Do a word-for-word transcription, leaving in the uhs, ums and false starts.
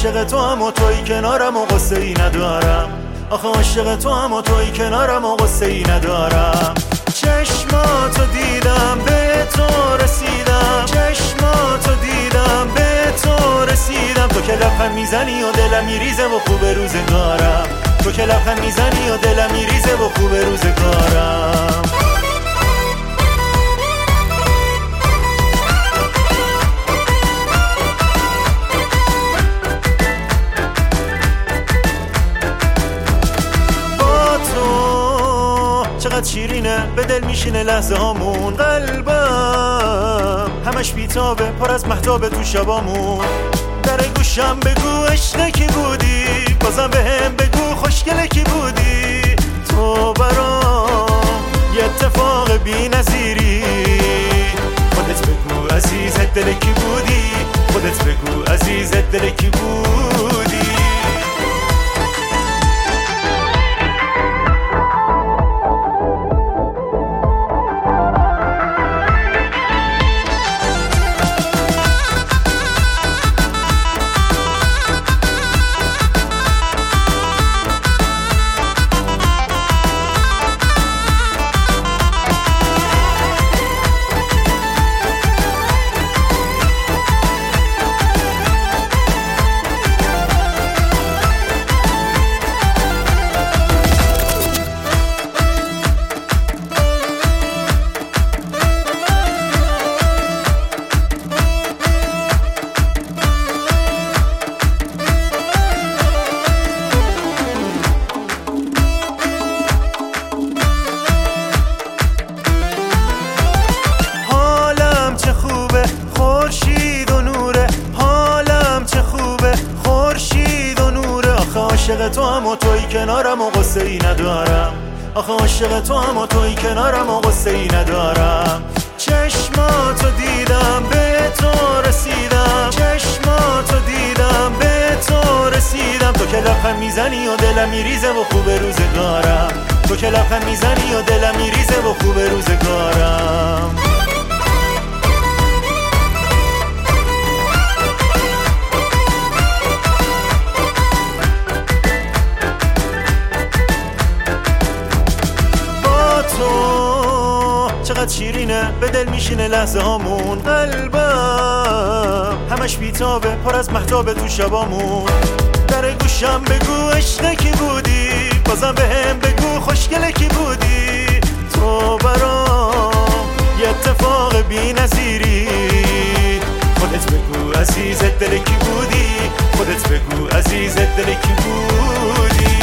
عاشق تو هم و توی کنارم و قصه ای ندارم. آخه عاشق تو هم و توی کنارم و قصه ای ندارم. چشماتو دیدم به تو رسیدم، چشماتو دیدم به تو رسیدم. تو که لبخند میزنی و دلم میریزه و خوب روزگارم، تو که لبخند میزنی و دلم میریزه و خوب روزگارم. چقدر شیرینه به دل میشینه لحظه هامون، قلبم همش بیتابه پر از مهتابه تو شبامون. در گوشم بگو اشنه کی بودی، بازم به هم بگو خوشگله کی بودی. تو برام یه اتفاق بی نظیری، خودت بگو عزیزت دل کی بودی، خودت بگو عزیزت دل کی بودی. عاشق تو هم و توی کنارم و قصه ای ندارم. آخه عاشق تو هم و توی کنارم و قصه ای ندارم. چشماتو دیدم به تو رسیدم، چشماتو دیدم به تو رسیدم. تو که لبخند میزنی و دلم میریزه و خوب روزگارم، تو که لبخند میزنی و دلم میریزه و خوب روزگارم. چقدر شیرینه به دل میشینه لحظه هامون، قلبم همش بیتابه پر از مهتابه تو شبامون. در گوشم بگو اشنه کی بودی، بازم به هم بگو خوشگله کی بودی. تو برام یه اتفاق بی نظیری، خودت بگو عزیزت دل کی بودی، خودت بگو عزیزت دل کی بودی.